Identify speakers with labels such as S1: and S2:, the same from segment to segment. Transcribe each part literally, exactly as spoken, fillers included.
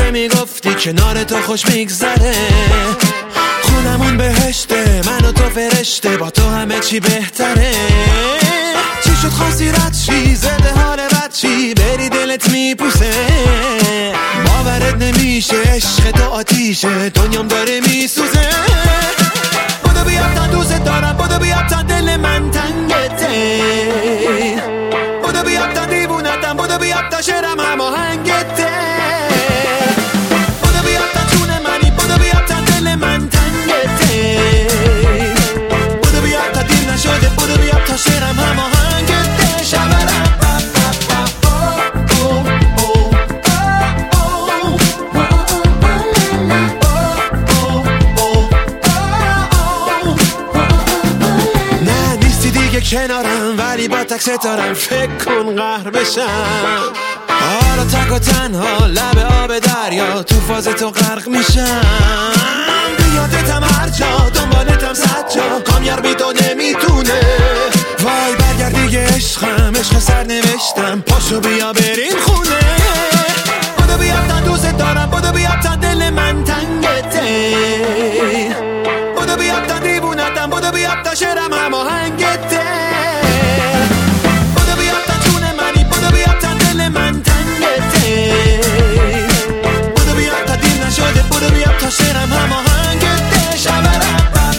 S1: که میگفتی کنار تو خوش میگذره، خونمون بهشته، من و تو فرشته، با تو همه چی بهتره. چی شد خواستی رد چی، زده حال بد چی، بری دلت میپوسه، باورت نمیشه، عشق تو آتیشه، دنیام داره میسوزه. بودو بیاب تا دوست دارم، بودو بیاب تا دل من تنگته، بودو بیاب تا دیوونتم، بودو بیاب تا شعرم هماهنگته، بودو بیاب تا جون منی، بودو بیاب تا دل من تنگته، بودو بیاب تا دیر نشده، بودو بیاب تا شعرم هماهنگته. شبرم کنارم ولی با تک ستارم، فکر کن قهر بشم. حالا تک و تنها لب آب دریا، تو فاز تو غرق میشم. بیادتم هر جا، دنبالتم صد جا، کامیار بی تو نمیتونه. وای برگرد دیگه عشقم، عشق سر نوشتم، پاشو بیا بریم خونه. بودو بیاب تا دوست دارم، بودو بیاب تا دل من تنگته، بودو بیاب تا دیوونتم، بودو بیاب تا شعرم هماهنگته، بودو بیاب تا جون منی، بودو بیاب تا دل من تنگته، بودو بیاب تا دیر نشده، بودو بیاب تا شعرم هماهنگته. شبرم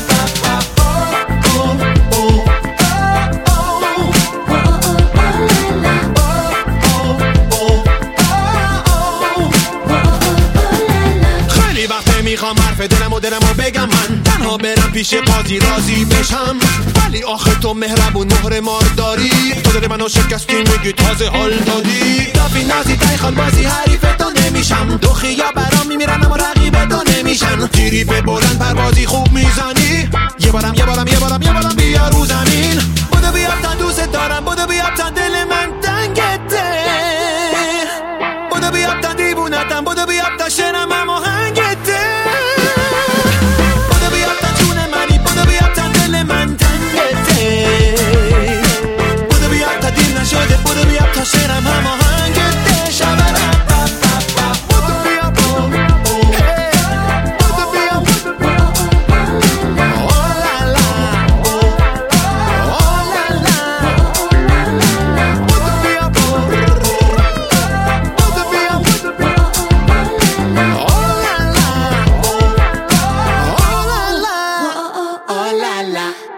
S1: میخوام حرف دلم و دلمو بگم، من تنها برم پیش قاضی راضی بشم، ولی آخه تو مهربون مهر مار داری، تو دل منو شکستی میگی تازه حال دادی. دافی نازی تایخان بازی حریف تو نمیشم، دو خیا برام میمیرن اما رقیب تو نمیشن. تیری به بلند پروازی خوب میزنی، یه بارم یه بارم یه بارم یه بارم بیا رو زمین. بودو بیاب تا دوست دارم، بودو بیاب تا دل من تنگته، بودو بیاب تا دیوونتم، بودو بیاب تا شعرم هماهنگته، شده بودو بیاب تا شعرم هماهنگته. شبرم بودو بیاب، بودو بیاب، اوه لا لا، اوه لا لا، بودو بیاب، بودو بیاب، اوه لا لا، اوه لا لا، اوه لا لا.